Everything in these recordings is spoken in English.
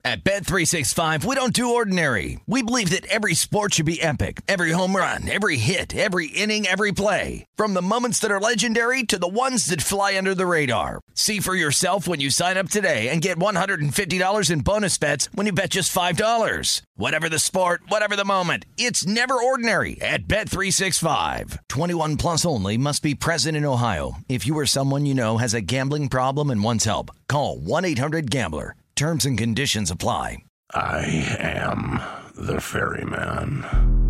At Bet365, we don't do ordinary. We believe that every sport should be epic. Every home run, every hit, every inning, every play. From the moments that are legendary to the ones that fly under the radar. See for yourself when you sign up today and get $150 in bonus bets when you bet just $5. Whatever the sport, whatever the moment, it's never ordinary at Bet365. 21 plus only. Must be present in Ohio. If you or someone you know has a gambling problem and wants help, call 1-800-GAMBLER. Terms and conditions apply. I am the ferryman.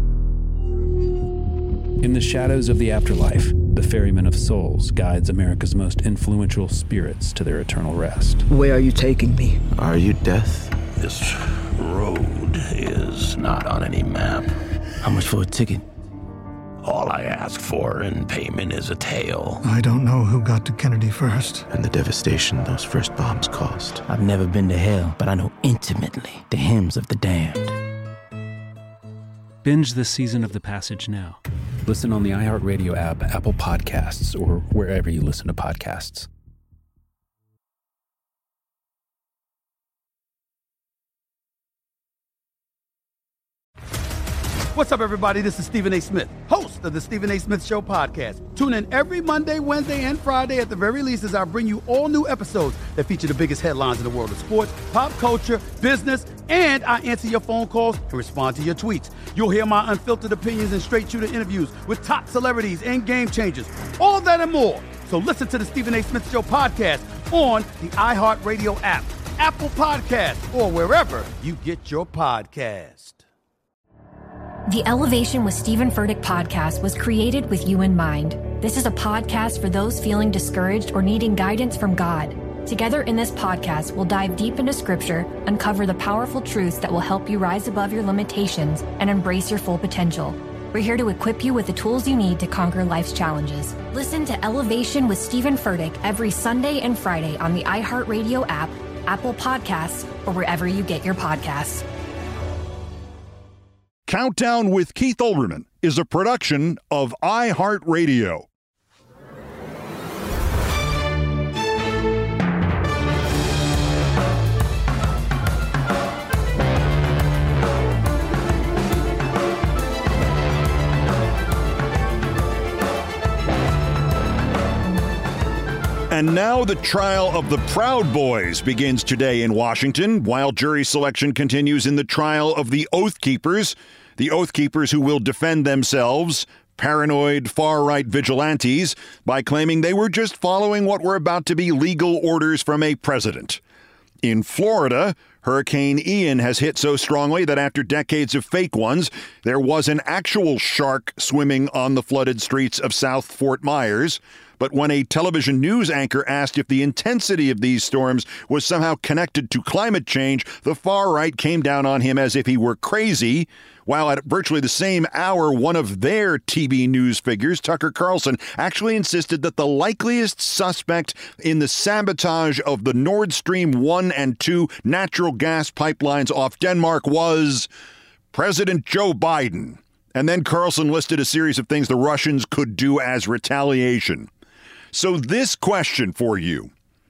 In the shadows of the afterlife, the Ferryman of Souls guides America's most influential spirits to their eternal rest. Where are you taking me? Are you death? This road is not on any map. How much for a ticket? All I ask for in payment is a tale. I don't know who got to Kennedy first. And the devastation those first bombs caused. I've never been to hell, but I know intimately the hymns of the damned. Binge this season of The Passage now. Listen on the iHeartRadio app, Apple Podcasts, or wherever you listen to podcasts. What's up, everybody? This is Stephen A. Smith, host of the Stephen A. Smith Show podcast. Tune in every Monday, Wednesday, and Friday at the very least as I bring you all new episodes that feature the biggest headlines in the world of sports, pop culture, business, and I answer your phone calls and respond to your tweets. You'll hear my unfiltered opinions and straight-shooter interviews with top celebrities and game changers. All of that and more. So listen to the Stephen A. Smith Show podcast on the iHeartRadio app, Apple Podcasts, or wherever you get your podcast. The Elevation with Stephen Furtick podcast was created with you in mind. This is a podcast for those feeling discouraged or needing guidance from God. Together in this podcast, we'll dive deep into Scripture, uncover the powerful truths that will help you rise above your limitations and embrace your full potential. We're here to equip you with the tools you need to conquer life's challenges. Listen to Elevation with Stephen Furtick every Sunday and Friday on the iHeartRadio app, Apple Podcasts, or wherever you get your podcasts. Countdown with Keith Olbermann is a production of iHeartRadio. And now the trial of the Proud Boys begins today in Washington, while jury selection continues in the trial of the Oath Keepers who will defend themselves, paranoid far-right vigilantes, by claiming they were just following what were about to be legal orders from a president. In Florida, Hurricane Ian has hit so strongly that after decades of fake ones, there was an actual shark swimming on the flooded streets of South Fort Myers. But when a television news anchor asked if the intensity of these storms was somehow connected to climate change, the far right came down on him as if he were crazy, while at virtually the same hour, one of their TV news figures, Tucker Carlson, actually insisted that the likeliest suspect in the sabotage of the Nord Stream 1 and 2 natural gas pipelines off Denmark was President Joe Biden. And then Carlson listed a series of things the Russians could do as retaliation. So this question for you: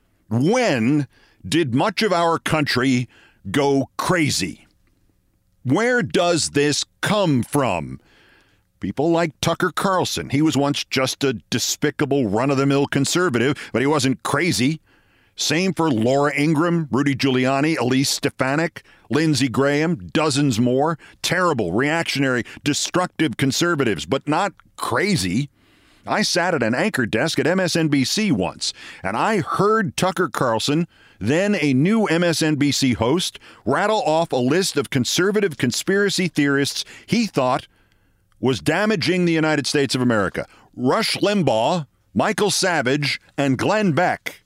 when did much of our country go crazy? Where does this come from? People like Tucker Carlson. He was once just a despicable run-of-the-mill conservative, but he wasn't crazy. Same for Laura Ingraham, Rudy Giuliani, Elise Stefanik, Lindsey Graham, dozens more. Terrible, reactionary, destructive conservatives, but not crazy. I sat at an anchor desk at MSNBC once, and I heard Tucker Carlson, then a new MSNBC host, rattle off a list of conservative conspiracy theorists he thought was damaging the United States of America. Rush Limbaugh, Michael Savage, and Glenn Beck.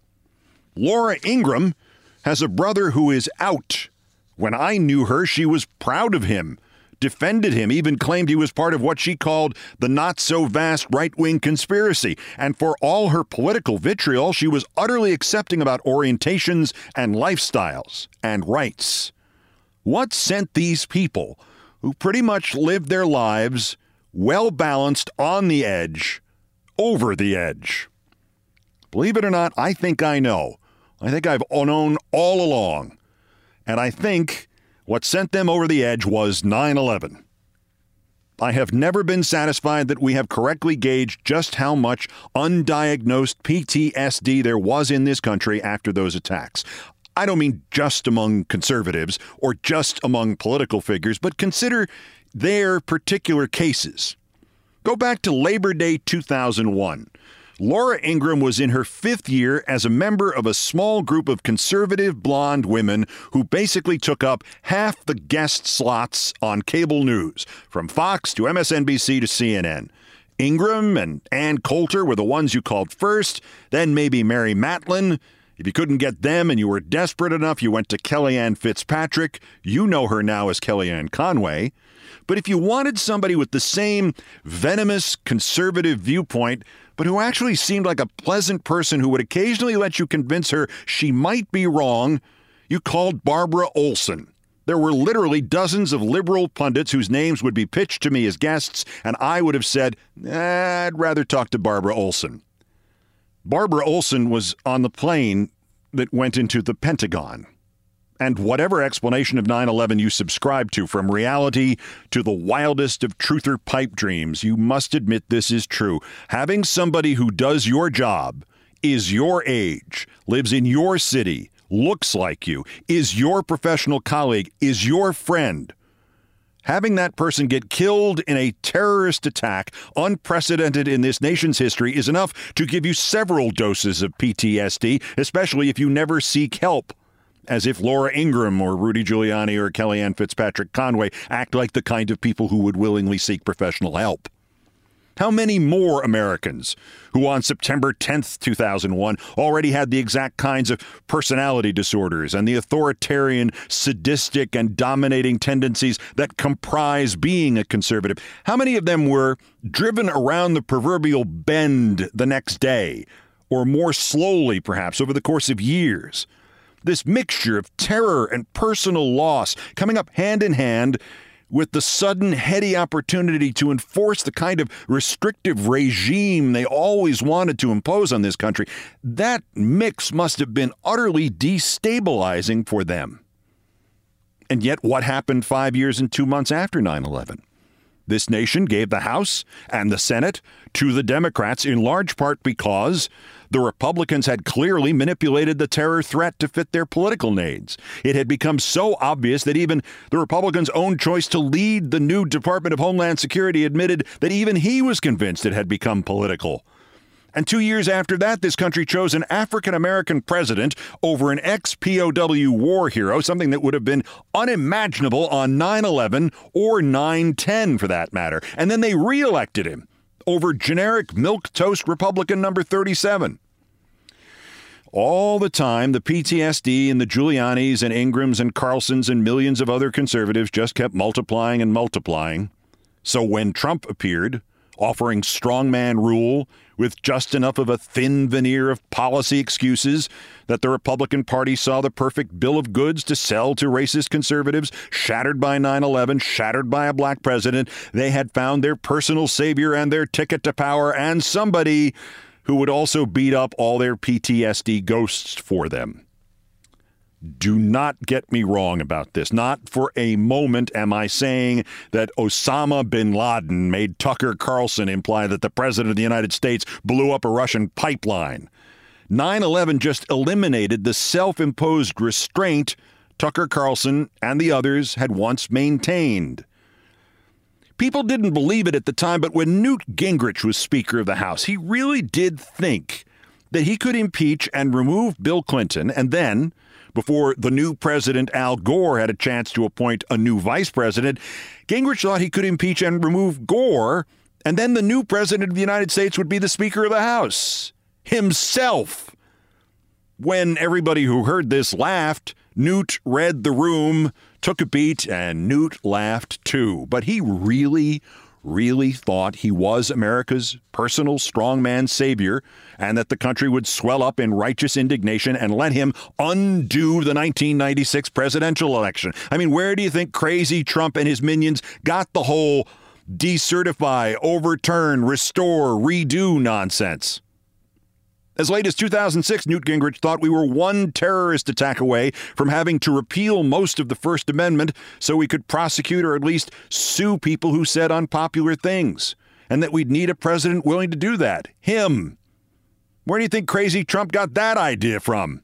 Laura Ingraham has a brother who is out. When I knew her, she was proud of him, defended him, even claimed he was part of what she called the not-so-vast right-wing conspiracy. And for all her political vitriol, she was utterly accepting about orientations and lifestyles and rights. What sent these people, who pretty much lived their lives well-balanced on the edge, over the edge? Believe it or not, I think I know. I think I've known all along. And I think what sent them over the edge was 9/11. I have never been satisfied that we have correctly gauged just how much undiagnosed PTSD there was in this country after those attacks. I don't mean just among conservatives or just among political figures, but consider their particular cases. Go back to Labor Day 2001. Laura Ingraham was in her 5th year as a member of a small group of conservative blonde women who basically took up half the guest slots on cable news, from Fox to MSNBC to CNN. Ingraham and Ann Coulter were the ones you called first, then maybe Mary Matlin. If you couldn't get them and you were desperate enough, you went to Kellyanne Fitzpatrick. You know her now as Kellyanne Conway. But if you wanted somebody with the same venomous conservative viewpoint, but who actually seemed like a pleasant person who would occasionally let you convince her she might be wrong, you called Barbara Olson. There were literally dozens of liberal pundits whose names would be pitched to me as guests, and I would have said, I'd rather talk to Barbara Olson. Barbara Olson was on the plane that went into the Pentagon. And whatever explanation of 9/11 you subscribe to, from reality to the wildest of truther pipe dreams, you must admit this is true. Having somebody who does your job, is your age, lives in your city, looks like you, is your professional colleague, is your friend, having that person get killed in a terrorist attack unprecedented in this nation's history is enough to give you several doses of PTSD, especially if you never seek help. As if Laura Ingraham or Rudy Giuliani or Kellyanne Fitzpatrick Conway act like the kind of people who would willingly seek professional help. How many more Americans who on September 10th, 2001 already had the exact kinds of personality disorders and the authoritarian, sadistic, and dominating tendencies that comprise being a conservative, how many of them were driven around the proverbial bend the next day, or more slowly perhaps over the course of years? This mixture of terror and personal loss coming up hand in hand with the sudden heady opportunity to enforce the kind of restrictive regime they always wanted to impose on this country, that mix must have been utterly destabilizing for them. And yet, what happened 5 years and 2 months after 9/11? This nation gave the House and the Senate to the Democrats in large part because the Republicans had clearly manipulated the terror threat to fit their political needs. It had become so obvious that even the Republicans' own choice to lead the new Department of Homeland Security admitted that even he was convinced it had become political. And 2 years after that, this country chose an African-American president over an ex-POW war hero, something that would have been unimaginable on 9/11 or 9/10 for that matter. And then they reelected him over generic milquetoast Republican number 37. All the time, the PTSD and the Giulianis and Ingrams and Carlsons and millions of other conservatives just kept multiplying and multiplying. So when Trump appeared, offering strongman rule with just enough of a thin veneer of policy excuses that the Republican Party saw the perfect bill of goods to sell to racist conservatives, shattered by 9/11, shattered by a black president, they had found their personal savior and their ticket to power, and somebody who would also beat up all their PTSD ghosts for them. Do not get me wrong about this. Not for a moment am I saying that Osama bin Laden made Tucker Carlson imply that the president of the United States blew up a Russian pipeline. 9/11 just eliminated the self-imposed restraint Tucker Carlson and the others had once maintained. People didn't believe it at the time, but when Newt Gingrich was Speaker of the House, he really did think that he could impeach and remove Bill Clinton, and then, before the new president, Al Gore, had a chance to appoint a new vice president, Gingrich thought he could impeach and remove Gore, and then the new president of the United States would be the Speaker of the House himself. When everybody who heard this laughed, Newt read the room, took a beat, and Newt laughed too. But he really thought he was America's personal strongman savior, and that the country would swell up in righteous indignation and let him undo the 1996 presidential election. I mean, where do you think crazy Trump and his minions got the whole decertify, overturn, restore, redo nonsense? As late as 2006, Newt Gingrich thought we were one terrorist attack away from having to repeal most of the First Amendment so we could prosecute or at least sue people who said unpopular things, and that we'd need a president willing to do that. Him. Where do you think crazy Trump got that idea from?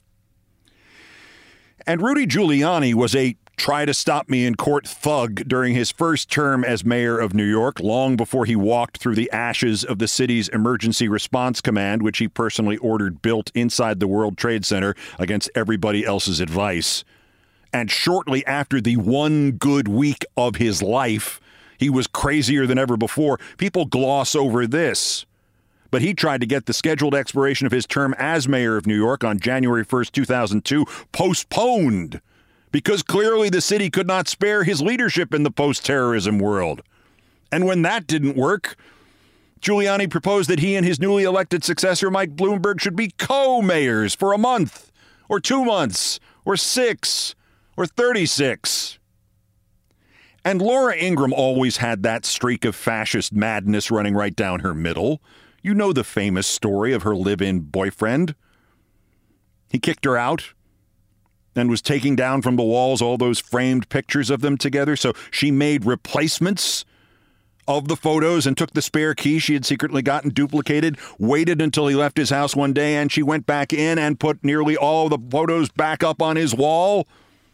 And Rudy Giuliani was a try-to-stop-me-in-court thug during his first term as mayor of New York, long before he walked through the ashes of the city's emergency response command, which he personally ordered built inside the World Trade Center against everybody else's advice. And shortly after the one good week of his life, he was crazier than ever before. People gloss over this. But he tried to get the scheduled expiration of his term as mayor of New York on January 1st, 2002, postponed, because clearly the city could not spare his leadership in the post-terrorism world. And when that didn't work, Giuliani proposed that he and his newly elected successor, Mike Bloomberg, should be co-mayors for a month, or 2 months, or 6, or 36. And Laura Ingraham always had that streak of fascist madness running right down her middle. You know the famous story of her live-in boyfriend. He kicked her out and was taking down from the walls all those framed pictures of them together. So she made replacements of the photos and took the spare key she had secretly gotten duplicated, waited until he left his house one day, and she went back in and put nearly all the photos back up on his wall.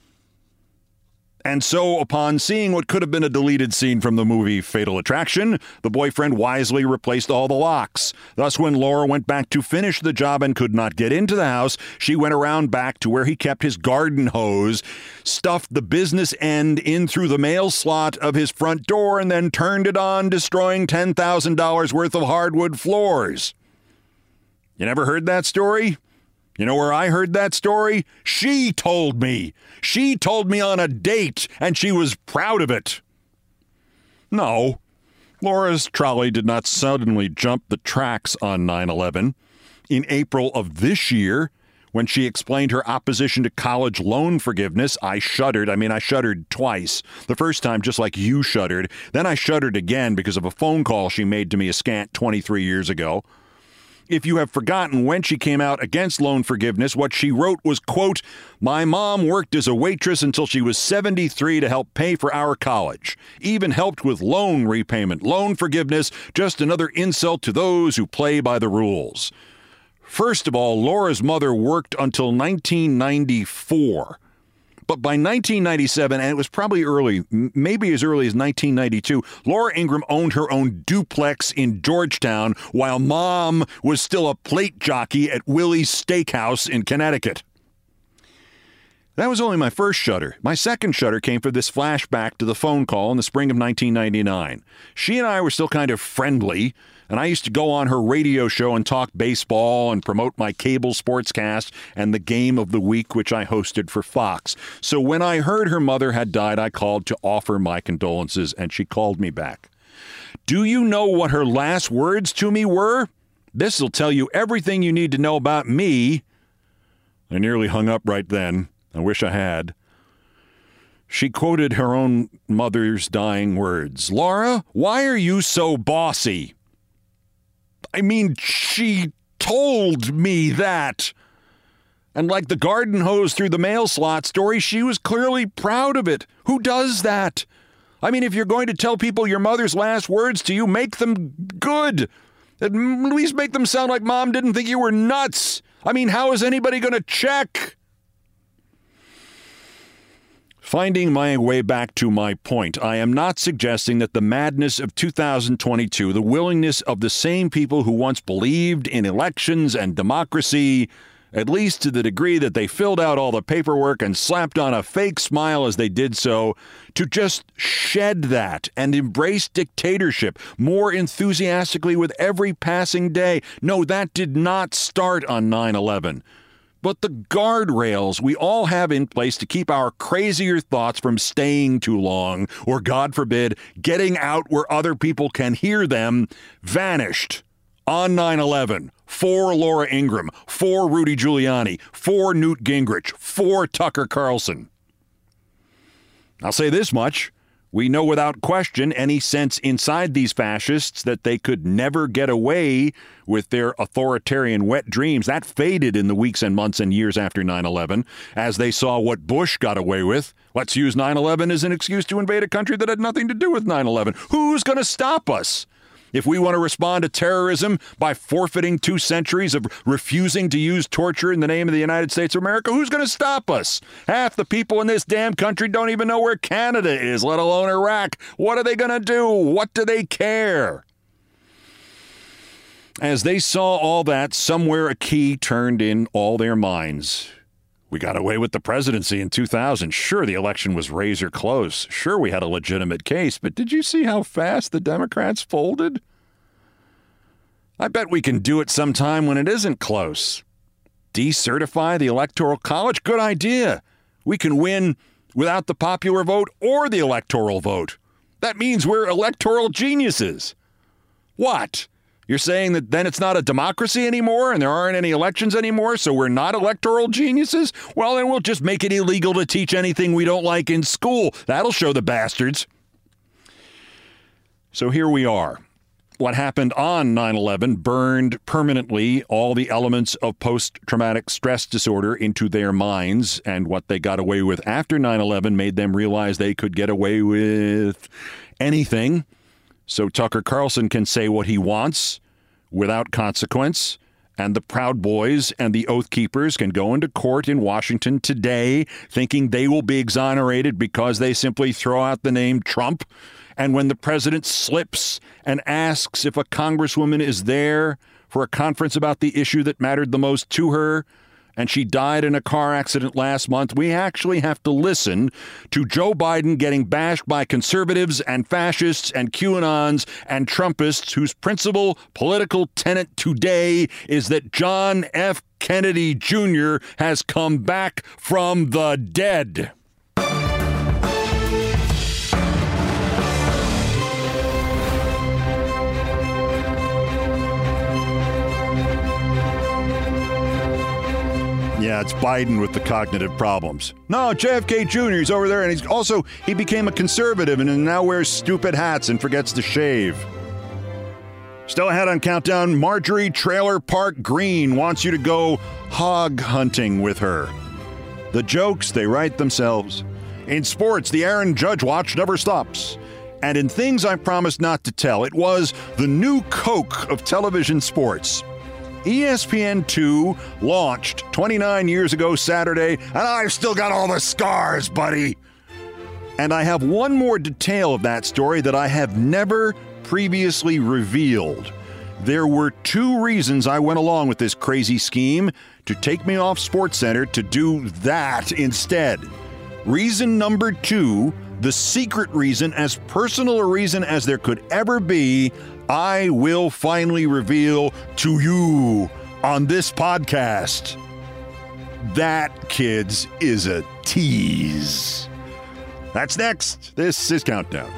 And so, upon seeing what could have been a deleted scene from the movie Fatal Attraction, the boyfriend wisely replaced all the locks. Thus, when Laura went back to finish the job and could not get into the house, she went around back to where he kept his garden hose, stuffed the business end in through the mail slot of his front door, and then turned it on, destroying $10,000 worth of hardwood floors. You never heard that story? You know where I heard that story? She told me. She told me on a date, and she was proud of it. No, Laura's trolley did not suddenly jump the tracks on 9/11. In April of this year, when she explained her opposition to college loan forgiveness, I shuddered. I shuddered twice. The first time, just like you shuddered. Then I shuddered again because of a phone call she made to me a scant 23 years ago. If you have forgotten when she came out against loan forgiveness, what she wrote was, quote, "My mom worked as a waitress until she was 73 to help pay for our college. Even helped with loan repayment. Loan forgiveness, just another insult to those who play by the rules." First of all, Laura's mother worked until 1994. But by 1997, and it was probably early, maybe as early as 1992, Laura Ingraham owned her own duplex in Georgetown while Mom was still a plate jockey at Willie's Steakhouse in Connecticut. That was only my first shudder. My second shudder came from this flashback to the phone call in the spring of 1999. She and I were still kind of friendly, and I used to go on her radio show and talk baseball and promote my cable sportscast and the game of the week, which I hosted for Fox. So when I heard her mother had died, I called to offer my condolences, and she called me back. Do you know what her last words to me were? This will tell you everything you need to know about me. I nearly hung up right then. I wish I had. She quoted her own mother's dying words. "Laura, why are you so bossy?" She told me that. And like the garden hose through the mail slot story, she was clearly proud of it. Who does that? If you're going to tell people your mother's last words to you, make them good. At least make them sound like Mom didn't think you were nuts. How is anybody going to check? Finding my way back to my point, I am not suggesting that the madness of 2022, the willingness of the same people who once believed in elections and democracy, at least to the degree that they filled out all the paperwork and slapped on a fake smile as they did so, to just shed that and embrace dictatorship more enthusiastically with every passing day. No, that did not start on 9/11. But the guardrails we all have in place to keep our crazier thoughts from staying too long, or God forbid, getting out where other people can hear them, vanished on 9/11. For Laura Ingraham, for Rudy Giuliani, for Newt Gingrich, for Tucker Carlson. I'll say this much. We know without question any sense inside these fascists that they could never get away with their authoritarian wet dreams. That faded in the weeks and months and years after 9/11 as they saw what Bush got away with. Let's use 9/11 as an excuse to invade a country that had nothing to do with 9/11. Who's going to stop us? If we want to respond to terrorism by forfeiting 2 centuries of refusing to use torture in the name of the United States of America, who's going to stop us? Half the people in this damn country don't even know where Canada is, let alone Iraq. What are they going to do? What do they care? As they saw all that, somewhere a key turned in all their minds. We got away with the presidency in 2000. Sure, the election was razor close. Sure, we had a legitimate case, but did you see how fast the Democrats folded? I bet we can do it sometime when it isn't close. Decertify the Electoral College? Good idea. We can win without the popular vote or the electoral vote. That means we're electoral geniuses. What? You're saying that then it's not a democracy anymore and there aren't any elections anymore, so we're not electoral geniuses? Well, then we'll just make it illegal to teach anything we don't like in school. That'll show the bastards. So here we are. What happened on 9/11 burned permanently all the elements of post-traumatic stress disorder into their minds, and what they got away with after 9/11 made them realize they could get away with anything. So Tucker Carlson can say what he wants without consequence, and the Proud Boys and the Oath Keepers can go into court in Washington today thinking they will be exonerated because they simply throw out the name Trump. And when the president slips and asks if a congresswoman is there for a conference about the issue that mattered the most to her, and she died in a car accident last month, we actually have to listen to Joe Biden getting bashed by conservatives and fascists and QAnons and Trumpists whose principal political tenet today is that John F. Kennedy Jr. has come back from the dead. Yeah, it's Biden with the cognitive problems. No, JFK Jr. is over there, and he became a conservative and now wears stupid hats and forgets to shave. Still ahead on Countdown, Marjorie Trailer Park Green wants you to go hog hunting with her. The jokes, they write themselves. In sports, the Aaron Judge watch never stops. And in things I promised not to tell, it was the new Coke of television sports. ESPN2 launched 29 years ago Saturday, and I've still got all the scars, buddy. And I have one more detail of that story that I have never previously revealed. There were 2 reasons I went along with this crazy scheme to take me off SportsCenter to do that instead. Reason number 2, the secret reason, as personal a reason as there could ever be, I will finally reveal to you on this podcast. That, kids, is a tease. That's next. This is Countdown.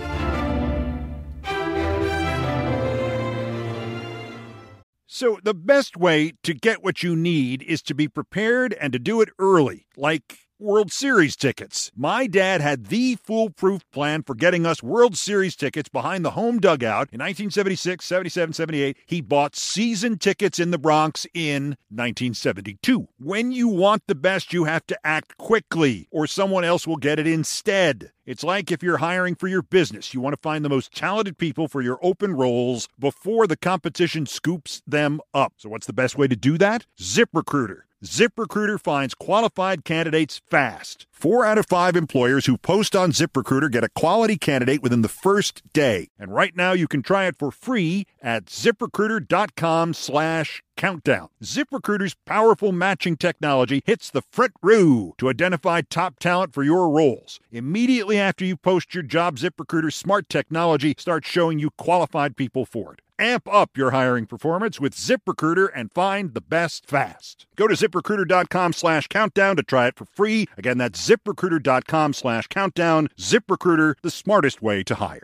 So the best way to get what you need is to be prepared and to do it early, like World Series tickets. My dad had the foolproof plan for getting us World Series tickets behind the home dugout in 1976, 77, 78. He bought season tickets in the Bronx in 1972. When you want the best, you have to act quickly, or someone else will get it instead. It's like if you're hiring for your business, you want to find the most talented people for your open roles before the competition scoops them up. So what's the best way to do that? ZipRecruiter. ZipRecruiter finds qualified candidates fast. 4 out of 5 employers who post on ZipRecruiter get a quality candidate within the first day. And right now you can try it for free at ZipRecruiter.com/countdown. ZipRecruiter's powerful matching technology hits the front row to identify top talent for your roles. Immediately after you post your job, ZipRecruiter's smart technology starts showing you qualified people for it. Amp up your hiring performance with ZipRecruiter and find the best fast. Go to ZipRecruiter.com/countdown to try it for free. Again, that's ZipRecruiter.com/countdown. ZipRecruiter, the smartest way to hire.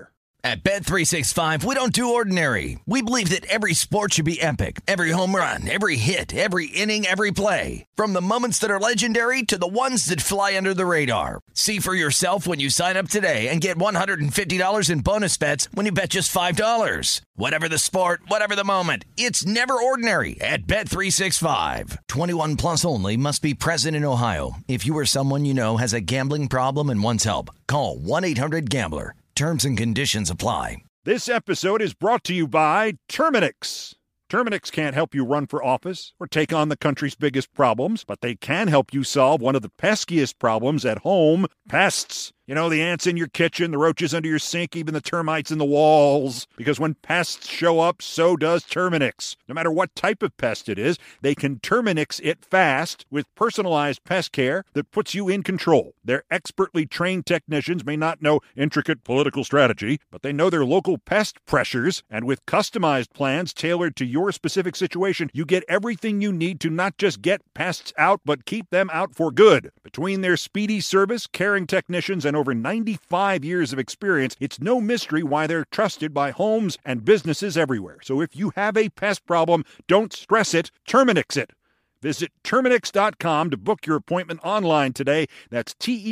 At Bet365, we don't do ordinary. We believe that every sport should be epic. Every home run, every hit, every inning, every play. From the moments that are legendary to the ones that fly under the radar. See for yourself when you sign up today and get $150 in bonus bets when you bet just $5. Whatever the sport, whatever the moment, it's never ordinary at Bet365. 21 plus only. Must be present in Ohio. If you or someone you know has a gambling problem and wants help, call 1-800-GAMBLER. Terms and conditions apply. This episode is brought to you by Terminix. Terminix can't help you run for office or take on the country's biggest problems, but they can help you solve one of the peskiest problems at home, pests. You know, the ants in your kitchen, the roaches under your sink, even the termites in the walls. Because when pests show up, so does Terminix. No matter what type of pest it is, they can Terminix it fast with personalized pest care that puts you in control. Their expertly trained technicians may not know intricate political strategy, but they know their local pest pressures, and with customized plans tailored to your specific situation, you get everything you need to not just get pests out, but keep them out for good. Between their speedy service, caring technicians, and over 95 years of experience, it's no mystery why they're trusted by homes and businesses everywhere. So if you have a pest problem, don't stress it, Terminix it. Visit Terminix.com to book your appointment online today. That's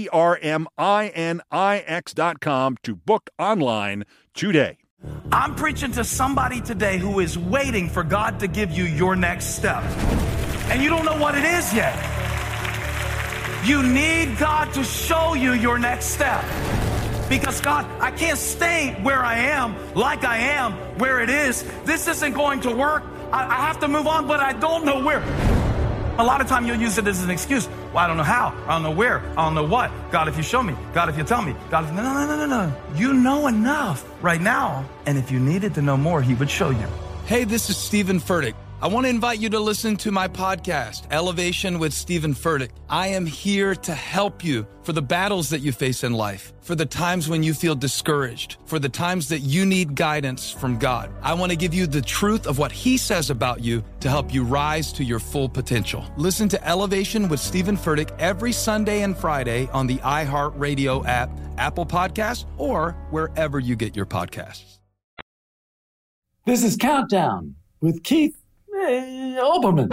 TERMINIX.com to book online today. I'm preaching to somebody today who is waiting for God to give you your next step. And you don't know what it is yet. You need God to show you your next step. Because God, I can't stay where I am, like I am, where it is. This isn't going to work. I have to move on, but I don't know where. A lot of time you'll use it as an excuse. Well, I don't know how. I don't know where. I don't know what. God, if you show me. God, if you tell me. God, if... No. You know enough right now. And if you needed to know more, he would show you. Hey, this is Stephen Furtick. I want to invite you to listen to my podcast, Elevation with Stephen Furtick. I am here to help you for the battles that you face in life, for the times when you feel discouraged, for the times that you need guidance from God. I want to give you the truth of what he says about you to help you rise to your full potential. Listen to Elevation with Stephen Furtick every Sunday and Friday on the iHeartRadio app, Apple Podcasts, or wherever you get your podcasts. This is Countdown with Keith Olbermann.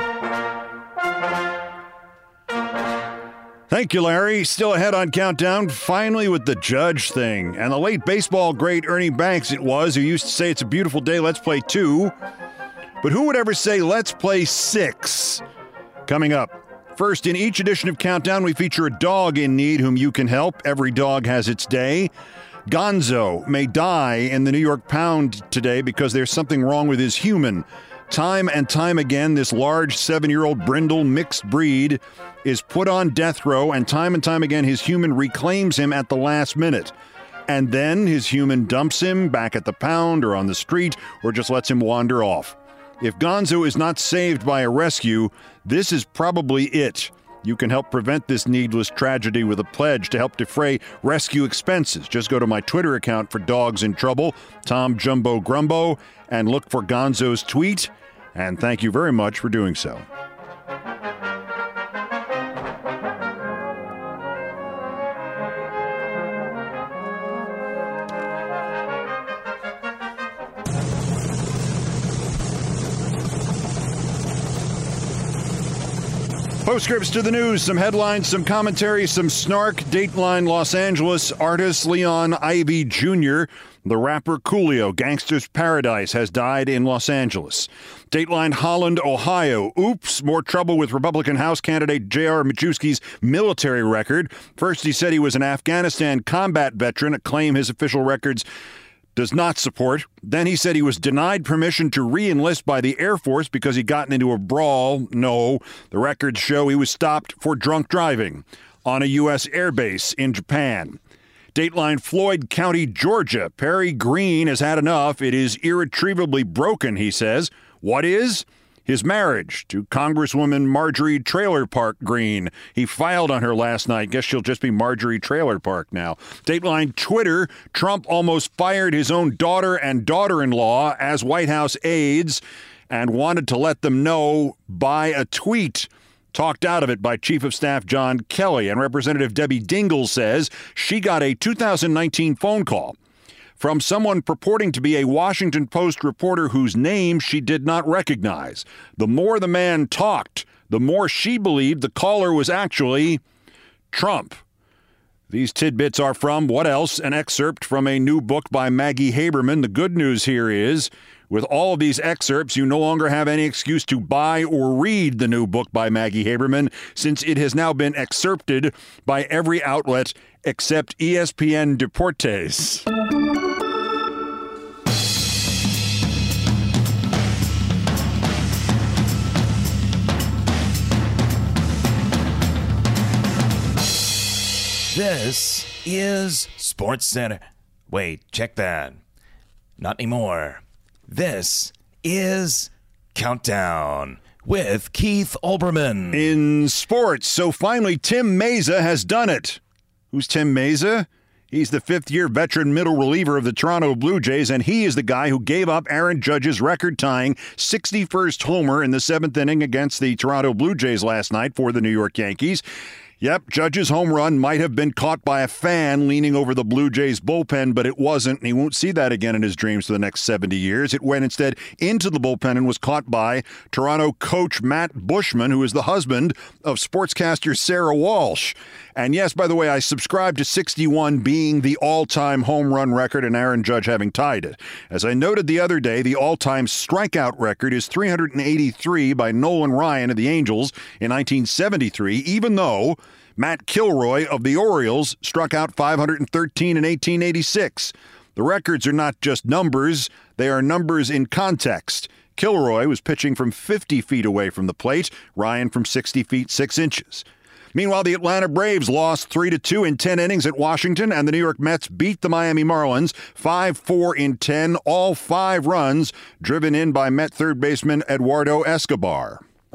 Thank you, Larry. Still ahead on Countdown, finally with the judge thing. And the late baseball great Ernie Banks it was, who used to say it's a beautiful day, let's play 2. But who would ever say let's play 6? Coming up. First, in each edition of Countdown, we feature a dog in need whom you can help. Every dog has its day. Gonzo may die in the New York Pound today because there's something wrong with his human. Time and time again, this large 7-year-old brindle mixed breed is put on death row, and time again, his human reclaims him at the last minute. And then his human dumps him back at the pound or on the street or just lets him wander off. If Gonzo is not saved by a rescue, this is probably it. You can help prevent this needless tragedy with a pledge to help defray rescue expenses. Just go to my Twitter account for Dogs in Trouble, Tom Jumbo Grumbo, and look for Gonzo's tweet. And thank you very much for doing so. Postscripts to the news, some headlines, some commentary, some snark. Dateline Los Angeles artist Leon Ivy Jr., the rapper Coolio, Gangster's Paradise, has died in Los Angeles. Dateline Holland, Ohio. Oops, more trouble with Republican House candidate J.R. Majewski's military record. First, he said he was an Afghanistan combat veteran, a claim his official records does not support. Then he said he was denied permission to re-enlist by the Air Force because he'd gotten into a brawl. No, the records show he was stopped for drunk driving on a U.S. airbase in Japan. Dateline Floyd County, Georgia. Perry Green has had enough. It is irretrievably broken, he says. What is? His marriage to Congresswoman Marjorie Trailer Park Green. He filed on her last night. Guess she'll just be Marjorie Trailer Park now. Dateline Twitter. Trump almost fired his own daughter and daughter-in-law as White House aides and wanted to let them know by a tweet. Talked out of it by Chief of Staff John Kelly. And Representative Debbie Dingell says she got a 2019 phone call from someone purporting to be a Washington Post reporter whose name she did not recognize. The more the man talked, the more she believed the caller was actually Trump. These tidbits are from What Else? An excerpt from a new book by Maggie Haberman. The good news here is, with all of these excerpts, you no longer have any excuse to buy or read the new book by Maggie Haberman, since it has now been excerpted by every outlet except ESPN Deportes. This is Sports Center. Wait, check that. Not anymore. This is Countdown with Keith Olbermann. In sports, so finally Tim Mayza has done it. Who's Tim Mayza? He's the fifth-year veteran middle reliever of the Toronto Blue Jays, and he is the guy who gave up Aaron Judge's record-tying 61st homer in the seventh inning against the Toronto Blue Jays last night for the New York Yankees. Yep, Judge's home run might have been caught by a fan leaning over the Blue Jays bullpen, but it wasn't, and he won't see that again in his dreams for the next 70 years. It went instead into the bullpen and was caught by Toronto coach Matt Bushman, who is the husband of sportscaster Sarah Walsh. And yes, by the way, I subscribe to 61 being the all-time home run record and Aaron Judge having tied it. As I noted the other day, the all-time strikeout record is 383 by Nolan Ryan of the Angels in 1973, even though Matt Kilroy of the Orioles struck out 513 in 1886. The records are not just numbers, they are numbers in context. Kilroy was pitching from 50 feet away from the plate, Ryan from 60 feet 6 inches. Meanwhile, the Atlanta Braves lost 3-2 in 10 innings at Washington, and the New York Mets beat the Miami Marlins 5-4 in 10, all 5 runs driven in by Met third baseman Eduardo Escobar.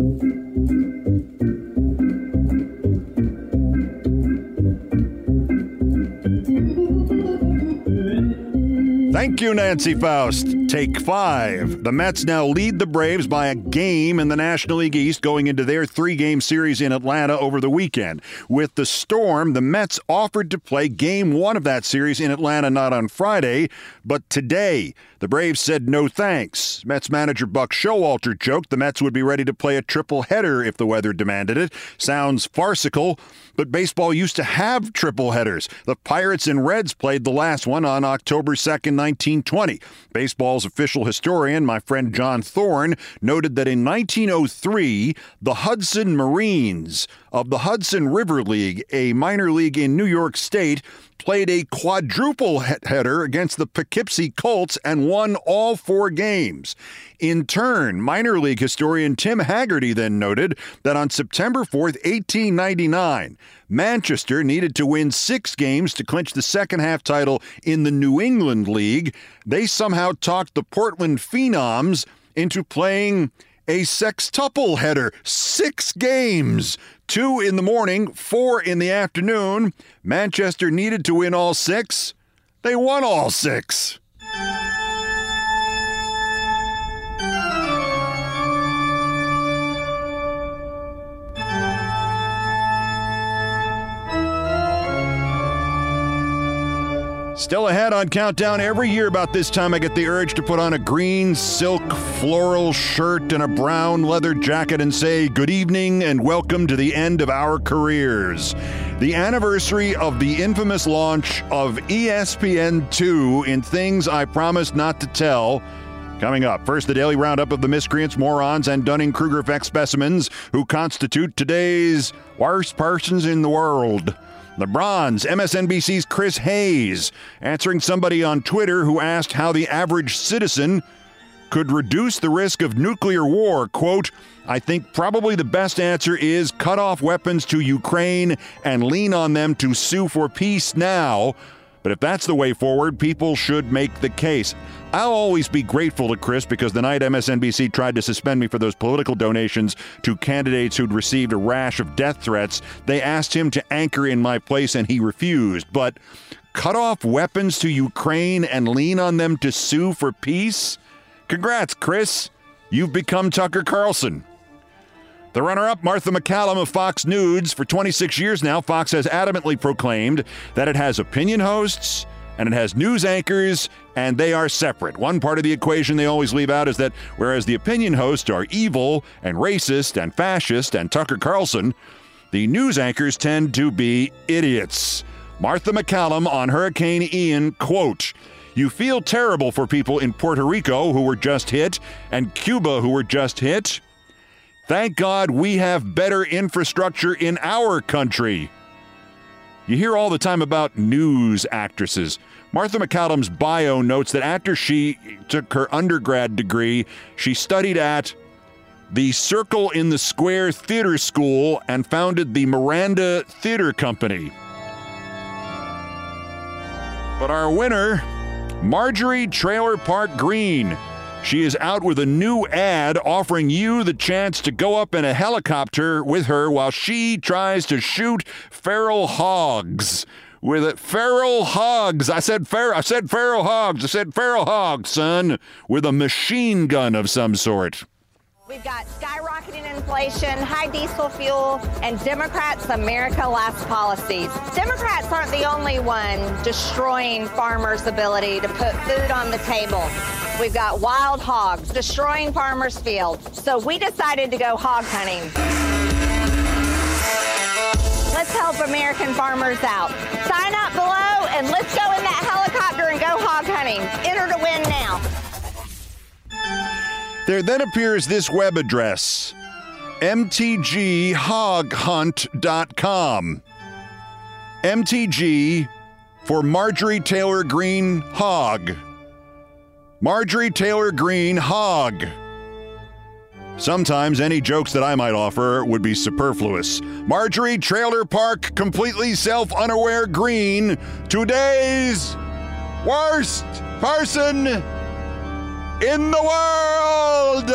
Thank you, Nancy Faust. Take 5. The Mets now lead the Braves by a game in the National League East going into their 3-game series in Atlanta over the weekend. With the Storm, the Mets offered to play Game 1 of that series in Atlanta not on Friday, but today. The Braves said no thanks. Mets manager Buck Showalter joked the Mets would be ready to play a triple header if the weather demanded it. Sounds farcical, but baseball used to have triple headers. The Pirates and Reds played the last one on October 2nd, 1920. Baseball's official historian, my friend John Thorne, noted that in 1903, the Hudson Marines of the Hudson River League, a minor league in New York State, played a quadruple header against the Poughkeepsie Colts and won all 4 games. In turn, minor league historian Tim Haggerty then noted that on September 4th, 1899, Manchester needed to win 6 games to clinch the second-half title in the New England League. They somehow talked the Portland Phenoms into playing a sextuple header, 6 games, 2 in the morning, 4 in the afternoon. Manchester needed to win all 6. They won all 6. Still ahead on Countdown. Every year about this time, I get the urge to put on a green silk floral shirt and a brown leather jacket and say, good evening and welcome to the end of our careers. The anniversary of the infamous launch of ESPN2 in Things I Promised Not to Tell. Coming up, first the daily roundup of the miscreants, morons, and Dunning-Kruger effect specimens who constitute today's worst persons in the world. LeBron's MSNBC's Chris Hayes answering somebody on Twitter who asked how the average citizen could reduce the risk of nuclear war. Quote, I think probably the best answer is cut off weapons to Ukraine and lean on them to sue for peace now. But if that's the way forward, people should make the case. I'll always be grateful to Chris because the night MSNBC tried to suspend me for those political donations to candidates who'd received a rash of death threats, they asked him to anchor in my place and he refused. But cut off weapons to Ukraine and lean on them to sue for peace? Congrats, Chris. You've become Tucker Carlson. The runner-up, Martha MacCallum of Fox News. For 26 years now, Fox has adamantly proclaimed that it has opinion hosts and it has news anchors, and they are separate. One part of the equation they always leave out is that whereas the opinion hosts are evil and racist and fascist and Tucker Carlson, the news anchors tend to be idiots. Martha MacCallum on Hurricane Ian, quote, "You feel terrible for people in Puerto Rico who were just hit and Cuba who were just hit. Thank God we have better infrastructure in our country." You hear all the time about news actresses. Martha MacCallum's bio notes that after she took her undergrad degree, she studied at the Circle in the Square Theater School and founded the Miranda Theater Company. But our winner, Marjorie Trailer Park Green. She is out with a new ad offering you the chance to go up in a helicopter with her while she tries to shoot feral hogs. With it, feral hogs. I said feral hogs. I said feral hogs, son. With a machine gun of some sort. We've got skyrocketing inflation, high diesel fuel, and Democrats' America Last policies. Democrats aren't the only one destroying farmers' ability to put food on the table. We've got wild hogs destroying farmers' fields. So we decided to go hog hunting. Let's help American farmers out. Sign up below and let's go in that helicopter and go hog hunting. Enter to win now. There then appears this web address, mtghoghunt.com. MTG for Marjorie Taylor Greene Hog. Marjorie Taylor Greene Hog. Sometimes any jokes that I might offer would be superfluous. Marjorie Trailer Park completely self-unaware Green, today's worst person in the world!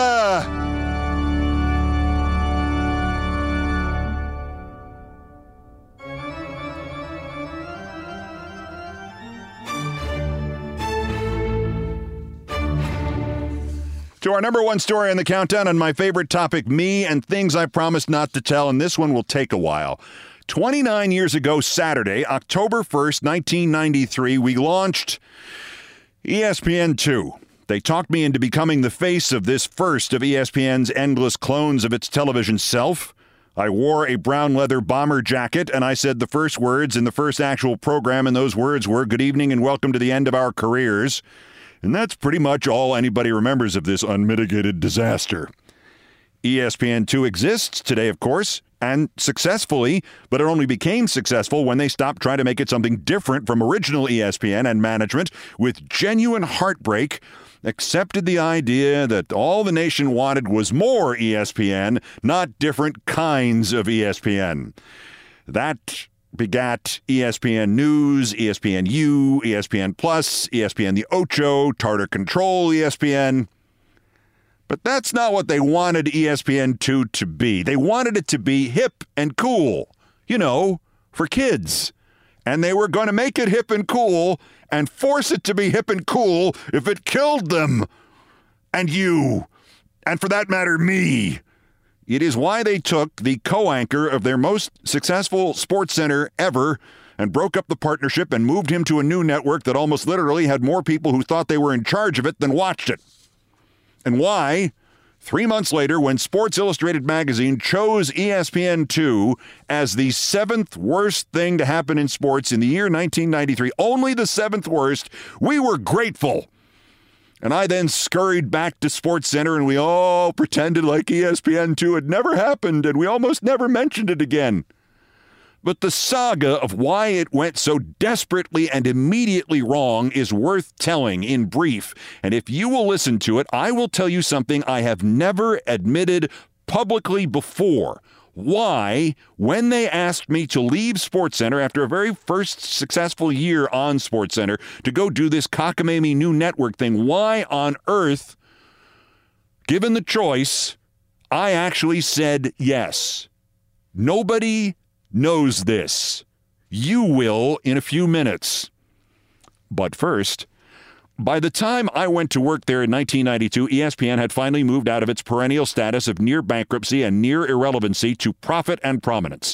To our number one story on the countdown and my favorite topic, me and things I promised not to tell, and this one will take a while. 29 years ago Saturday, October 1st, 1993, we launched ESPN2. They talked me into becoming the face of this first of ESPN's endless clones of its television self. I wore a brown leather bomber jacket, and I said the first words in the first actual program, and those words were, "Good evening and welcome to the end of our careers." And that's pretty much all anybody remembers of this unmitigated disaster. ESPN2 exists today, of course, and successfully, but it only became successful when they stopped trying to make it something different from original ESPN, and management, with genuine heartbreak, accepted the idea that all the nation wanted was more ESPN, not different kinds of ESPN. That begat ESPN News, ESPNU, ESPN Plus, ESPN The Ocho, Tartar Control ESPN. But that's not what they wanted ESPN2 to be. They wanted it to be hip and cool, you know, for kids. And they were going to make it hip and cool and force it to be hip and cool if it killed them. And you. And for that matter, me. It is why they took the co-anchor of their most successful sports center ever and broke up the partnership and moved him to a new network that almost literally had more people who thought they were in charge of it than watched it. And why, 3 months later, when Sports Illustrated magazine chose ESPN2 as the 7th worst thing to happen in sports in the year 1993, only the 7th worst, we were grateful. And I then scurried back to SportsCenter, and we all pretended like ESPN2 had never happened, and we almost never mentioned it again. But the saga of why it went so desperately and immediately wrong is worth telling in brief. And if you will listen to it, I will tell you something I have never admitted publicly before. Why, when they asked me to leave SportsCenter after a very first successful year on SportsCenter to go do this cockamamie new network thing, why on earth, given the choice, I actually said yes. Nobody knows this. You will in a few minutes. But first, by the time I went to work there in 1992, ESPN had finally moved out of its perennial status of near bankruptcy and near irrelevancy to profit and prominence.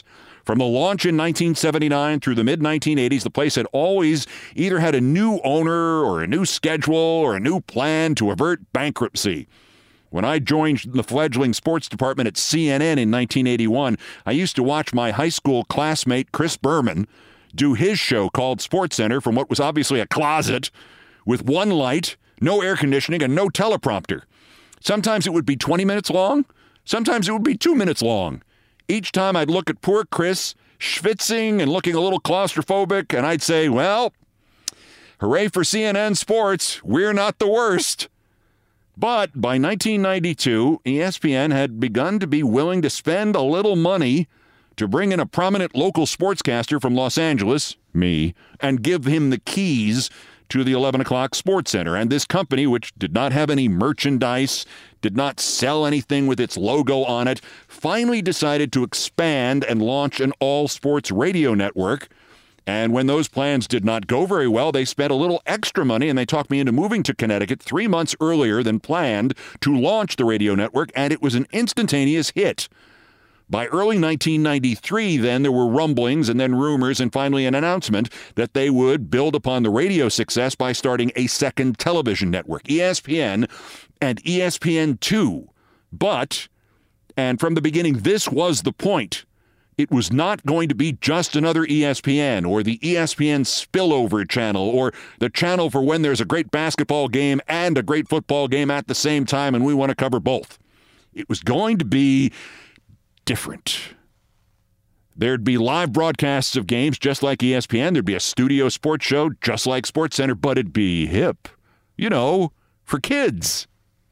From the launch in 1979 through the mid-1980s, the place had always either had a new owner or a new schedule or a new plan to avert bankruptcy. When I joined the fledgling sports department at CNN in 1981, I used to watch my high school classmate Chris Berman do his show called SportsCenter from what was obviously a closet with one light, no air conditioning, and no teleprompter. Sometimes it would be 20 minutes long. Sometimes it would be 2 minutes long. Each time I'd look at poor Chris, schwitzing and looking a little claustrophobic, and I'd say, well, hooray for CNN Sports, we're not the worst. But by 1992, ESPN had begun to be willing to spend a little money to bring in a prominent local sportscaster from Los Angeles, me, and give him the keys to the 11 o'clock Sports Center. And this company, which did not have any merchandise, did not sell anything with its logo on it, finally decided to expand and launch an all-sports radio network. And when those plans did not go very well, they spent a little extra money, and they talked me into moving to Connecticut 3 months earlier than planned to launch the radio network, and it was an instantaneous hit. By early 1993, then, there were rumblings and then rumors and finally an announcement that they would build upon the radio success by starting a second television network, ESPN and ESPN2. But, and from the beginning, this was the point. It was not going to be just another ESPN or the ESPN spillover channel or the channel for when there's a great basketball game and a great football game at the same time and we want to cover both. It was going to be different. There'd be live broadcasts of games just like ESPN. There'd be a studio sports show just like SportsCenter, but it'd be hip, you know, for kids.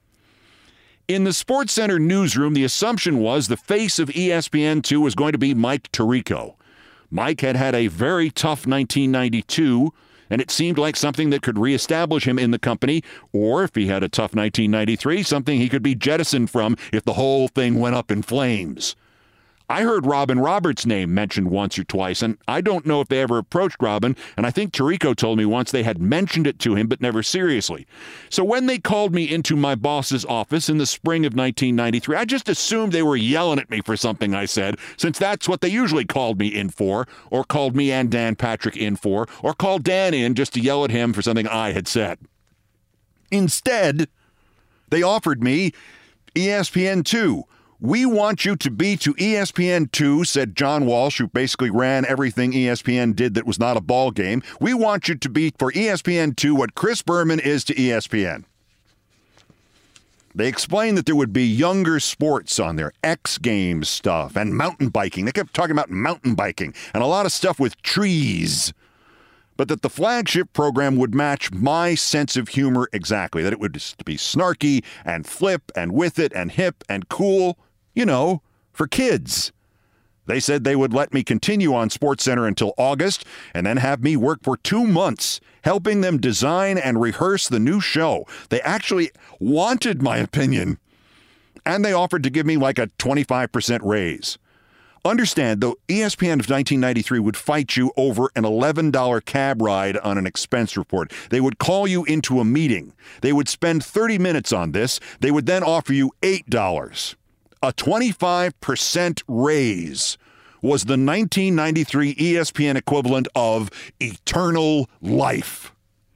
In the SportsCenter newsroom, the assumption was the face of ESPN2 was going to be Mike Tirico. Mike had had a very tough 1992, and it seemed like something that could reestablish him in the company, or if he had a tough 1993, something he could be jettisoned from if the whole thing went up in flames. I heard Robin Roberts' name mentioned once or twice, and I don't know if they ever approached Robin, and I think Tirico told me once they had mentioned it to him, but never seriously. So when they called me into my boss's office in the spring of 1993, I just assumed they were yelling at me for something I said, since that's what they usually called me in for, or called me and Dan Patrick in for, or called Dan in just to yell at him for something I had said. Instead, they offered me ESPN2. We want you to be to ESPN2, said John Walsh, who basically ran everything ESPN did that was not a ball game. We want you to be for ESPN2 what Chris Berman is to ESPN. They explained that there would be younger sports on there, X Games stuff, and mountain biking. They kept talking about mountain biking and a lot of stuff with trees. But that the flagship program would match my sense of humor exactly, that it would be snarky and flip and with it and hip and cool, you know, for kids. They said they would let me continue on SportsCenter until August and then have me work for 2 months, helping them design and rehearse the new show. They actually wanted my opinion, and they offered to give me like a 25% raise. Understand, though, ESPN of 1993 would fight you over an $11 cab ride on an expense report. They would call you into a meeting. They would spend 30 minutes on this. They would then offer you $8. A 25% raise was the 1993 ESPN equivalent of eternal life.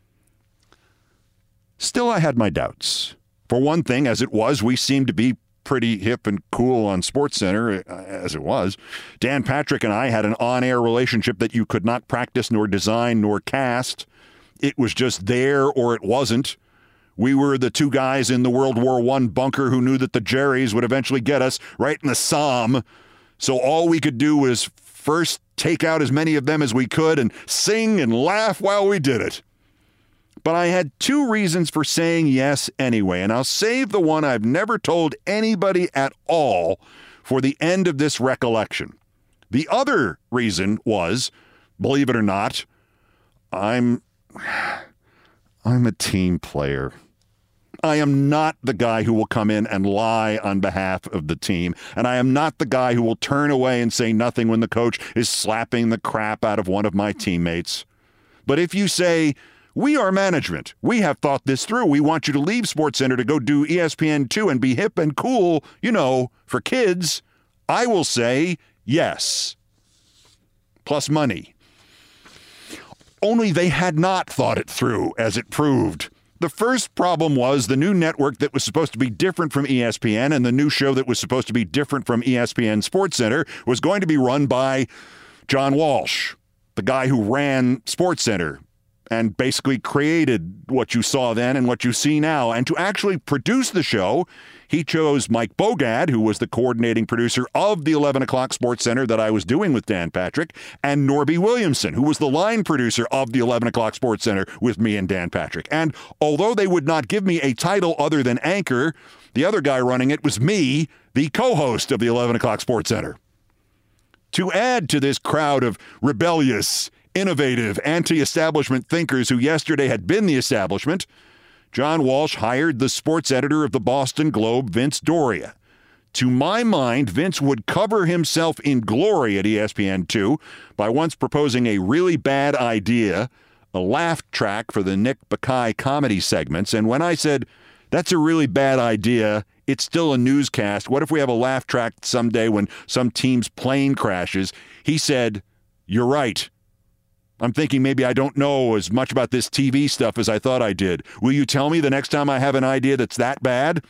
Still, I had my doubts. For one thing, as it was, we seemed to be pretty hip and cool on SportsCenter, as it was. Dan Patrick and I had an on-air relationship that you could not practice nor design nor cast. It was just there or it wasn't. We were the two guys in the World War I bunker who knew that the Jerrys would eventually get us right in the Somme. So all we could do was first take out as many of them as we could and sing and laugh while we did it. But I had 2 reasons for saying yes anyway, and I'll save the one I've never told anybody at all for the end of this recollection. The other reason was, believe it or not, I'm a team player. I am not the guy who will come in and lie on behalf of the team, and I am not the guy who will turn away and say nothing when the coach is slapping the crap out of one of my teammates. But if you say, we are management, we have thought this through, we want you to leave SportsCenter to go do ESPN2 and be hip and cool, you know, for kids, I will say yes. plus money. Only they had not thought it through, as it proved. The first problem was the new network that was supposed to be different from ESPN and the new show that was supposed to be different from ESPN SportsCenter was going to be run by John Walsh, the guy who ran SportsCenter and basically created what you saw then and what you see now. And to actually produce the show, he chose Mike Bogad, who was the coordinating producer of the 11 o'clock SportsCenter that I was doing with Dan Patrick, and Norby Williamson, who was the line producer of the 11 o'clock SportsCenter with me and Dan Patrick. And although they would not give me a title other than anchor, the other guy running it was me, the co-host of the 11 o'clock SportsCenter. To add to this crowd of rebellious, innovative, anti-establishment thinkers who yesterday had been the establishment, John Walsh hired the sports editor of the Boston Globe, Vince Doria. To my mind, Vince would cover himself in glory at ESPN2 by once proposing a really bad idea, a laugh track for the Nick Bakay comedy segments. And when I said, that's a really bad idea, it's still a newscast, what if we have a laugh track someday when some team's plane crashes? He said, you're right. I'm thinking maybe I don't know as much about this TV stuff as I thought I did. Will you tell me the next time I have an idea that's that bad?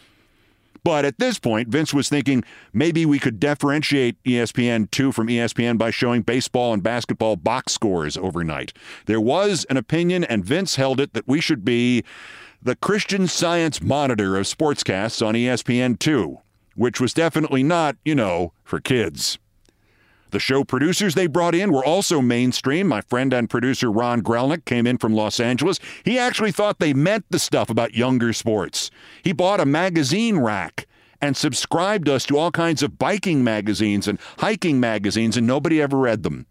But at this point, Vince was thinking maybe we could differentiate ESPN2 from ESPN by showing baseball and basketball box scores overnight. There was an opinion, and Vince held it, that we should be the Christian Science monitor of sportscasts on ESPN2, which was definitely not, for kids. The show producers they brought in were also mainstream. My friend and producer Ron Grelnick came in from Los Angeles. He actually thought they meant the stuff about younger sports. He bought a magazine rack and subscribed us to all kinds of biking magazines and hiking magazines, and nobody ever read them.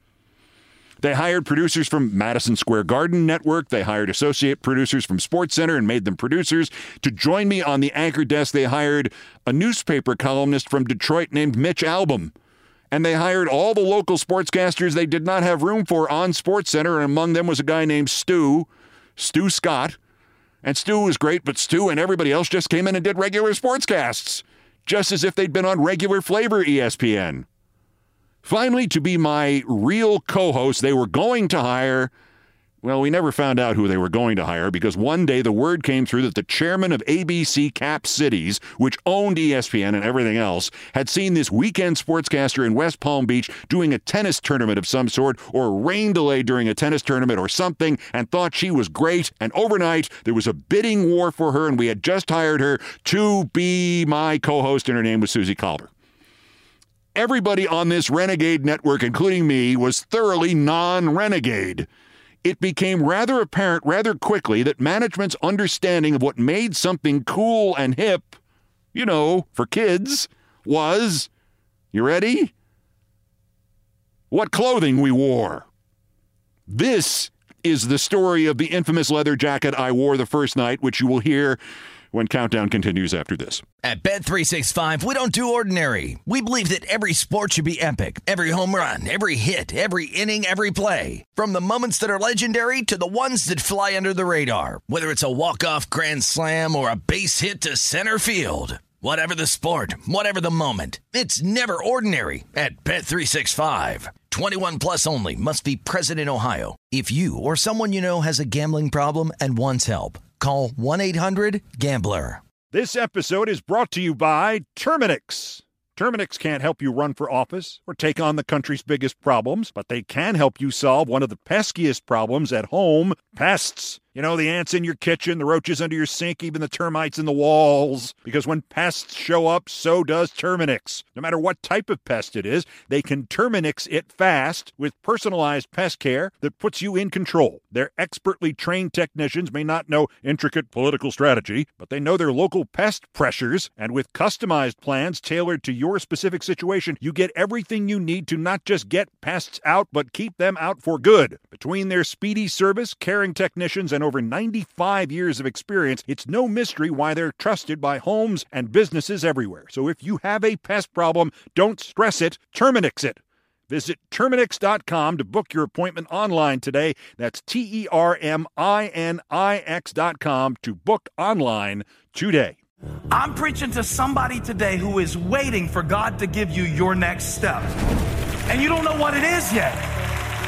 They hired producers from Madison Square Garden Network. They hired associate producers from SportsCenter and made them producers. To join me on the anchor desk, they hired a newspaper columnist from Detroit named Mitch Albom. And they hired all the local sportscasters they did not have room for on SportsCenter, and among them was a guy named Stu Scott. And Stu was great, but Stu and everybody else just came in and did regular sportscasts, just as if they'd been on regular flavor ESPN. Finally, to be my real co-host, they were going to hire... Well, we never found out who they were going to hire because one day the word came through that the chairman of ABC Cap Cities, which owned ESPN and everything else, had seen this weekend sportscaster in West Palm Beach doing a tennis tournament of some sort or rain delay during a tennis tournament or something and thought she was great. And overnight, there was a bidding war for her, and we had just hired her to be my co-host, and her name was Susie Colbert. Everybody on this renegade network, including me, was thoroughly non-renegade. It became rather apparent rather quickly that management's understanding of what made something cool and hip, for kids, was, you ready? What clothing we wore. This is the story of the infamous leather jacket I wore the first night, which you will hear when Countdown continues after this. At Bet365, we don't do ordinary. We believe that every sport should be epic. Every home run, every hit, every inning, every play. From the moments that are legendary to the ones that fly under the radar. Whether it's a walk-off grand slam or a base hit to center field. Whatever the sport, whatever the moment. It's never ordinary at Bet365. 21 plus only. Must be present in Ohio. If you or someone you know has a gambling problem and wants help, call 1-800-GAMBLER. This episode is brought to you by Terminix. Terminix can't help you run for office or take on the country's biggest problems, but they can help you solve one of the peskiest problems at home, pests. The ants in your kitchen, the roaches under your sink, even the termites in the walls. Because when pests show up, so does Terminix. No matter what type of pest it is, they can Terminix it fast with personalized pest care that puts you in control. Their expertly trained technicians may not know intricate political strategy, but they know their local pest pressures, and with customized plans tailored to your specific situation, you get everything you need to not just get pests out, but keep them out for good. Between their speedy service, caring technicians, and over 95 years of experience, it's no mystery why they're trusted by homes and businesses everywhere. So if you have a pest problem, don't stress it, Terminix it. Visit Terminix.com to book your appointment online today. That's TERMINIX.com to book online today. I'm preaching to somebody today who is waiting for God to give you your next step. And you don't know what it is yet.